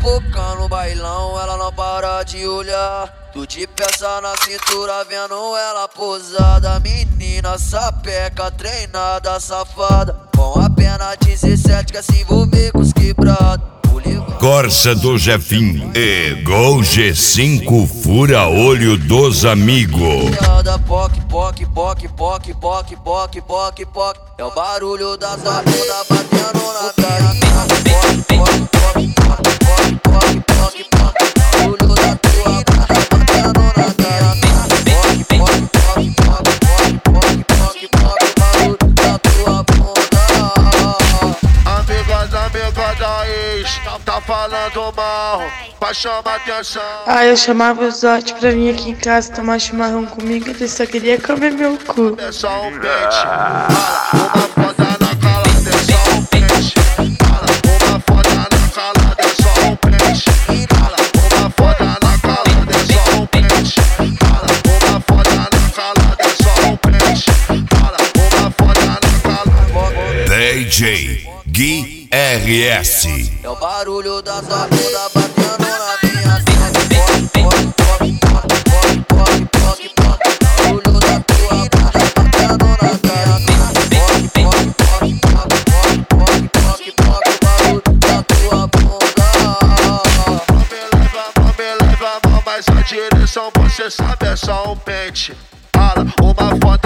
pipoca no bailão, ela não para de olhar. Tu de peça na cintura, vendo ela posada. Menina sapeca, treinada, safada. Com apenas 17 quer se envolver com os quebrados. Corsa do Jefinho e Gol G5 fura olho dos amigos. Poc, poc, poc, poc, poc, poc, poc, poc. É o barulho da tua bunda batendo na minha. Barulho da tua bunda batendo na Amiga da ex, tá falando mal, pra chamar atenção. Eu chamava os outros pra vir aqui em casa tomar chimarrão comigo. Ele só queria comer meu cu. É só um pente, uma foda na calada, é só um pente. Uma foda na calada, é só um pente. Uma foda na calada, é só um pente. Uma foda na calada, é só um pente. Uma foda na calada. DJ Gui RS. É o barulho da tua bunda batendo na minha. Barulho da tua bunda batendo na minha. Barulho da tua bunda. Me leva, mas a direção você sabe é só um pente. Uma foto